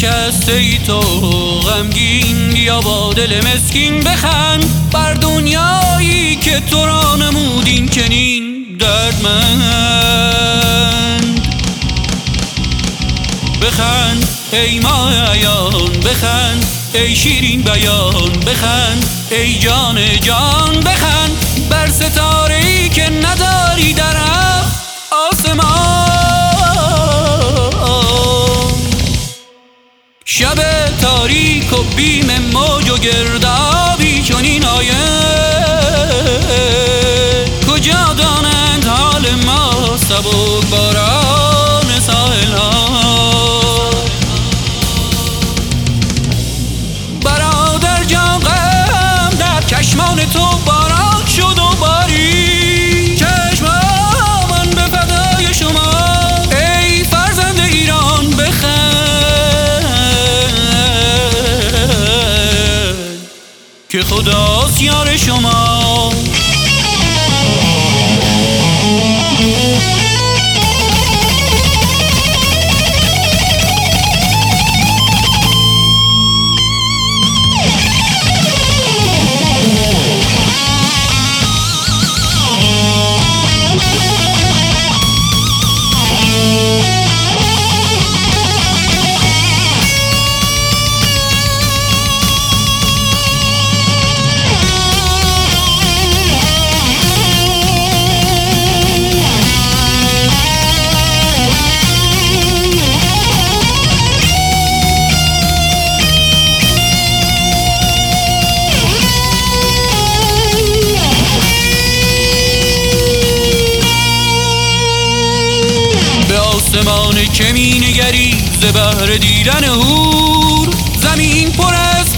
نشسته ای تو غمگین، بیا با دل مسکین بخند بر دنیایی که تو را نمود این چنین دردمند. بخند ای ماه عیان، بخند ای شیرین بیان، بخند ای جان جان، بخند بر ستاره ای که نداری در آسمان. شب تاریک و بیم موج و گردابی چنین آید، کجا دانند حال ما سبک باران ساحل ها. برادر جان غم در چشمان تو باران شد و باری، چشمان به فدای شما ای فرزند ایران. بخند که خداست یار شما. آسمان که می نگری ز بهر دیدن هور، زمین پر از